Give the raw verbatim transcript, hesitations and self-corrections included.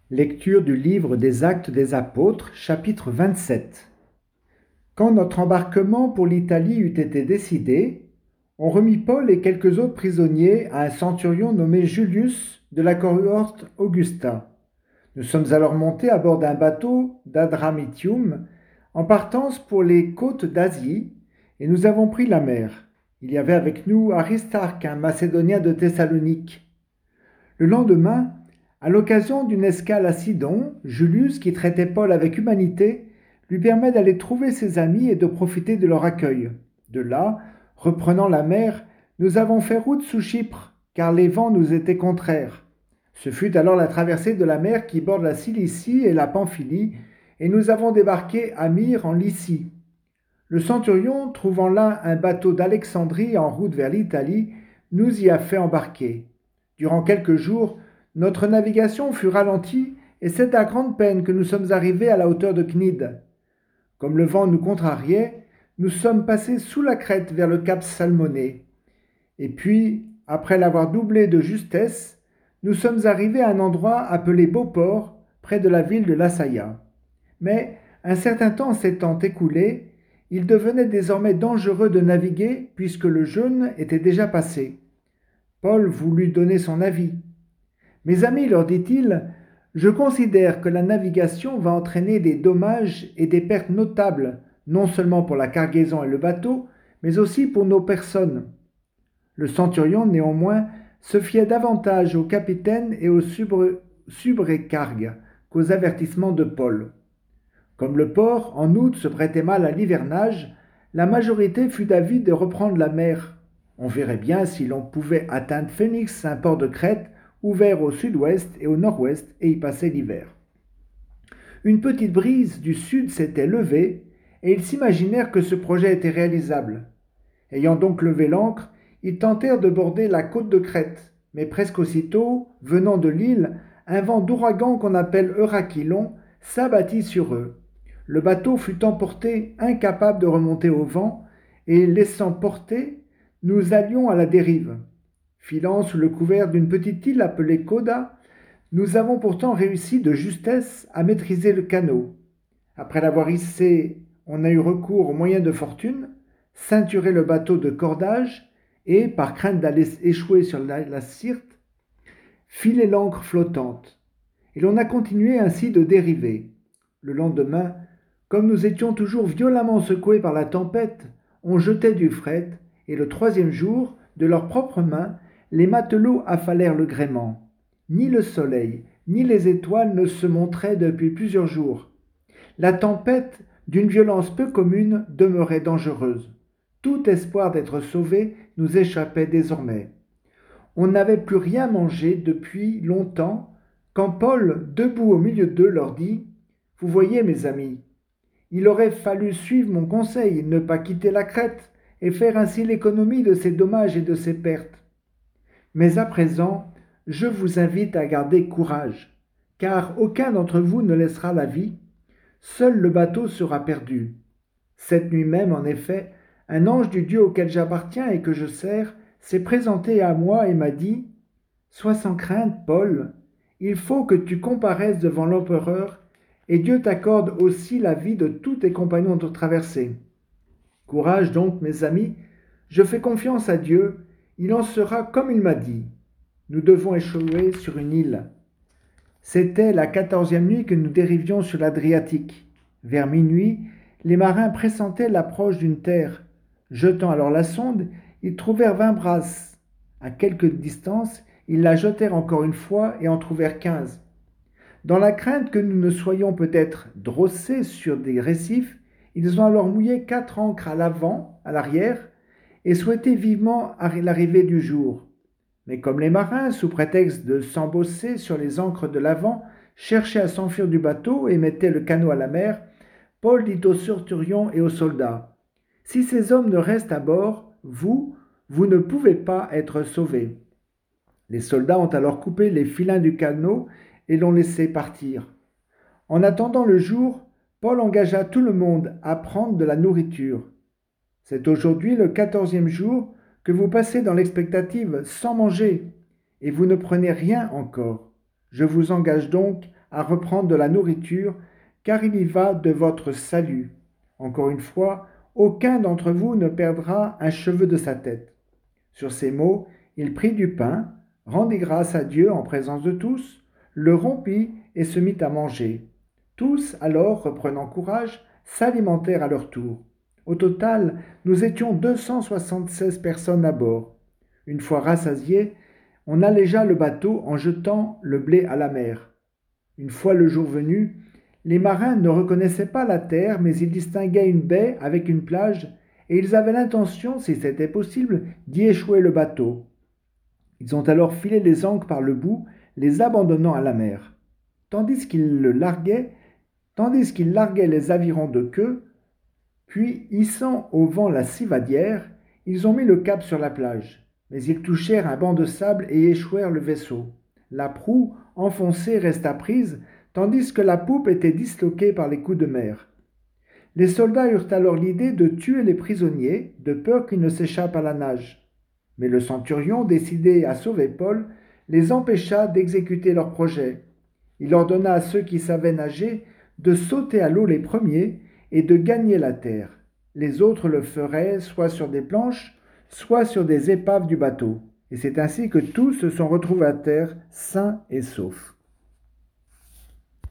Lecture du livre des Actes des Apôtres, chapitre vingt-sept. Quand notre embarquement pour l'Italie eut été décidé, on remit Paul et quelques autres prisonniers à un centurion nommé Julius de la cohorte Augusta. Nous sommes alors montés à bord d'un bateau d'Adramitium en partance pour les côtes d'Asie et nous avons pris la mer. Il y avait avec nous Aristarque, un Macédonien de Thessalonique. Le lendemain, à l'occasion d'une escale à Sidon, Julius, qui traitait Paul avec humanité, lui permet d'aller trouver ses amis et de profiter de leur accueil. De là, reprenant la mer, nous avons fait route sous Chypre, car les vents nous étaient contraires. Ce fut alors la traversée de la mer qui borde la Cilicie et la Pamphylie, et nous avons débarqué à Myre en Lycie. Le centurion, trouvant là un bateau d'Alexandrie en route vers l'Italie, nous y a fait embarquer. Durant quelques jours, notre navigation fut ralentie et c'est à grande peine que nous sommes arrivés à la hauteur de Cnide. Comme le vent nous contrariait, nous sommes passés sous la crête vers le cap Salmoné. Et puis, après l'avoir doublé de justesse, nous sommes arrivés à un endroit appelé Beauport, près de la ville de Lassaïa. Mais, un certain temps s'étant écoulé, il devenait désormais dangereux de naviguer puisque le jeûne était déjà passé. Paul voulut donner son avis. Mes amis, leur dit-il, je considère que la navigation va entraîner des dommages et des pertes notables, non seulement pour la cargaison et le bateau, mais aussi pour nos personnes. Le centurion, néanmoins, se fiait davantage au capitaine et au subrécargue qu'aux avertissements de Paul. Comme le port, en août, se prêtait mal à l'hivernage, la majorité fut d'avis de reprendre la mer. On verrait bien si l'on pouvait atteindre Phénix, un port de Crète, ouvert au sud-ouest et au nord-ouest, et y passer l'hiver. Une petite brise du sud s'était levée, et ils s'imaginèrent que ce projet était réalisable. Ayant donc levé l'ancre, ils tentèrent de border la côte de Crète, mais presque aussitôt, venant de l'île, un vent d'ouragan qu'on appelle Eurachylon s'abattit sur eux. Le bateau fut emporté, incapable de remonter au vent, et laissant porter, nous allions à la dérive. Filant sous le couvert d'une petite île appelée Coda, nous avons pourtant réussi de justesse à maîtriser le canot. Après l'avoir hissé, on a eu recours aux moyens de fortune, ceinturé le bateau de cordage et, par crainte d'aller échouer sur la, la Syrte, filé l'ancre flottante. Et l'on a continué ainsi de dériver. Le lendemain, comme nous étions toujours violemment secoués par la tempête, on jetait du fret, et le troisième jour, de leurs propres mains, les matelots affalèrent le gréement. Ni le soleil, ni les étoiles ne se montraient depuis plusieurs jours. La tempête, d'une violence peu commune, demeurait dangereuse. Tout espoir d'être sauvé nous échappait désormais. On n'avait plus rien mangé depuis longtemps, quand Paul, debout au milieu d'eux, leur dit « Vous voyez, mes amis, il aurait fallu suivre mon conseil, ne pas quitter la Crète, et faire ainsi l'économie de ces dommages et de ces pertes. Mais à présent, je vous invite à garder courage, car aucun d'entre vous ne laissera la vie, seul le bateau sera perdu. Cette nuit même, en effet, un ange du Dieu auquel j'appartiens et que je sers s'est présenté à moi et m'a dit « Sois sans crainte, Paul, il faut que tu comparaisses devant l'empereur, et Dieu t'accorde aussi la vie de tous tes compagnons de traversée. Courage donc, mes amis, je fais confiance à Dieu, il en sera comme il m'a dit. Nous devons échouer sur une île. » C'était la quatorzième nuit que nous dérivions sur l'Adriatique. Vers minuit, les marins pressentaient l'approche d'une terre. Jetant alors la sonde, ils trouvèrent vingt brasses. À quelque distance, ils la jetèrent encore une fois et en trouvèrent quinze. Dans la crainte que nous ne soyons peut-être drossés sur des récifs, ils ont alors mouillé quatre ancres à l'avant, à l'arrière, et souhaité vivement l'arrivée du jour. Mais comme les marins, sous prétexte de s'embosser sur les ancres de l'avant, cherchaient à s'enfuir du bateau et mettaient le canot à la mer, Paul dit au centurion et aux soldats « Si ces hommes ne restent à bord, vous, vous ne pouvez pas être sauvés. » Les soldats ont alors coupé les filins du canot et l'ont laissé partir. En attendant le jour, Paul engagea tout le monde à prendre de la nourriture. C'est aujourd'hui le quatorzième jour que vous passez dans l'expectative sans manger, et vous ne prenez rien encore. Je vous engage donc à reprendre de la nourriture, car il y va de votre salut. Encore une fois, aucun d'entre vous ne perdra un cheveu de sa tête. Sur ces mots, il prit du pain, rendit grâce à Dieu en présence de tous, le rompit et se mit à manger. Tous, alors, reprenant courage, s'alimentèrent à leur tour. Au total, nous étions deux cent soixante-seize personnes à bord. Une fois rassasiés, on allégea le bateau en jetant le blé à la mer. Une fois le jour venu, les marins ne reconnaissaient pas la terre, mais ils distinguaient une baie avec une plage, et ils avaient l'intention, si c'était possible, d'y échouer le bateau. Ils ont alors filé les ancres par le bout, les abandonnant à la mer. Tandis qu'ils le larguaient, tandis qu'ils larguaient les avirons de queue, puis, hissant au vent la civadière, ils ont mis le cap sur la plage. Mais ils touchèrent un banc de sable et échouèrent le vaisseau. La proue, enfoncée, resta prise, tandis que la poupe était disloquée par les coups de mer. Les soldats eurent alors l'idée de tuer les prisonniers, de peur qu'ils ne s'échappent à la nage. Mais le centurion, décidé à sauver Paul, les empêcha d'exécuter leur projet. Il ordonna à ceux qui savaient nager de sauter à l'eau les premiers et de gagner la terre. Les autres le feraient soit sur des planches, soit sur des épaves du bateau. Et c'est ainsi que tous se sont retrouvés à terre, sains et saufs.